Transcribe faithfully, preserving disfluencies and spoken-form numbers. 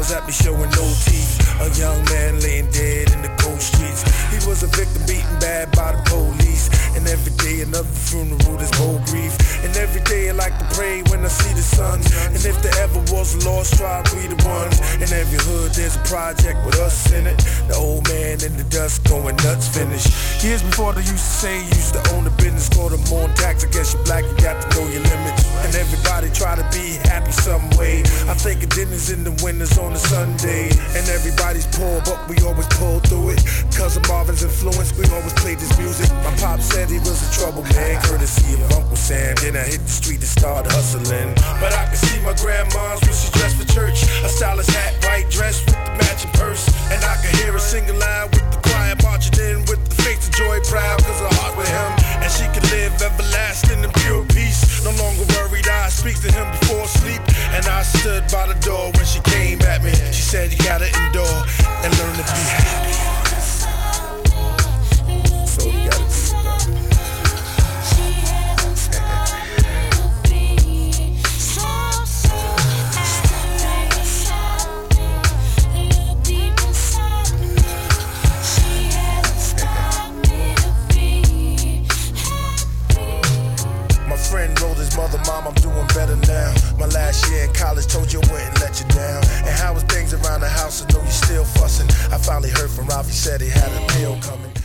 smiles at me showing no teeth. A young man laying dead in the cold streets. He was a victim beaten bad by the police. And every day another funeral, there's more grief. And every day I like to pray when I see the sun. And if there ever was a lost tribe, we the ones. In every hood there's a project with us in it. The old man in the dust going nuts finish. Years before they used to say you used to own a business, called them on tax. I guess you're black, you got to know your limits. And everybody try to be happy some way. I think of dinners in the winters on a Sunday. And everybody's poor, but we always pull through it. Cause of Marvin's influence, we always played this music. My pop said he was a trouble man, courtesy of Uncle Sam. Then I hit the street and started hustling. But I can see my grandma's when she dressed for church. A stylish hat, white dress with the matching purse. And I can hear her sing aloud with the choir marching in with the face of joy, proud cause her heart with him. And she can live everlasting in pure peace. No longer worried, I speak to him before sleep. And I stood by the door when she came at me. She said you gotta endure and learn to be happy. So you gotta do it. Friend wrote his mother, Mom, I'm doing better now. My last year in college told you I wouldn't let you down. And how was things around the house? I know you still fussing. I finally heard from Ralph, he said he had a deal coming.